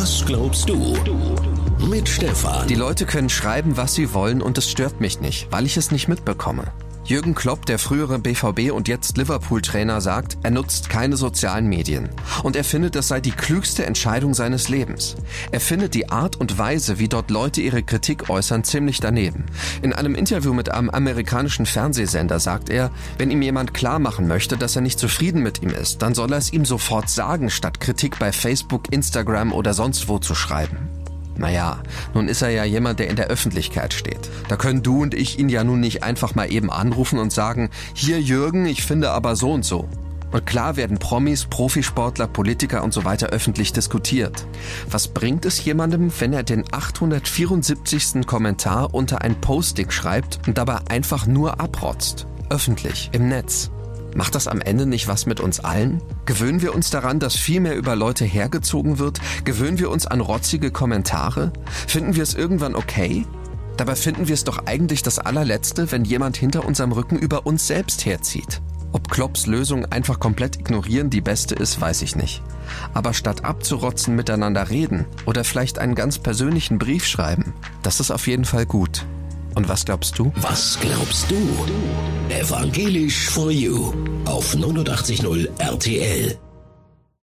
Was glaubst du? Mit Stefan. Die Leute können schreiben, was sie wollen und es stört mich nicht, weil ich es nicht mitbekomme. Jürgen Klopp, der frühere BVB- und jetzt Liverpool-Trainer, sagt, er nutzt keine sozialen Medien. Und er findet, das sei die klügste Entscheidung seines Lebens. Er findet die Art und Weise, wie dort Leute ihre Kritik äußern, ziemlich daneben. In einem Interview mit einem amerikanischen Fernsehsender sagt er, wenn ihm jemand klar machen möchte, dass er nicht zufrieden mit ihm ist, dann soll er es ihm sofort sagen, statt Kritik bei Facebook, Instagram oder sonst wo zu schreiben. Naja, nun ist er ja jemand, der in der Öffentlichkeit steht. Da können du und ich ihn ja nun nicht einfach mal eben anrufen und sagen, hier Jürgen, ich finde aber so und so. Und klar werden Promis, Profisportler, Politiker und so weiter öffentlich diskutiert. Was bringt es jemandem, wenn er den 874. Kommentar unter ein Posting schreibt und dabei einfach nur abrotzt? Öffentlich, im Netz. Macht das am Ende nicht was mit uns allen? Gewöhnen wir uns daran, dass viel mehr über Leute hergezogen wird? Gewöhnen wir uns an rotzige Kommentare? Finden wir es irgendwann okay? Dabei finden wir es doch eigentlich das allerletzte, wenn jemand hinter unserem Rücken über uns selbst herzieht. Ob Klopps Lösung einfach komplett ignorieren die beste ist, weiß ich nicht. Aber statt abzurotzen miteinander reden oder vielleicht einen ganz persönlichen Brief schreiben, das ist auf jeden Fall gut. Und was glaubst du? Was glaubst du? Evangelisch for You auf 89.0 RTL.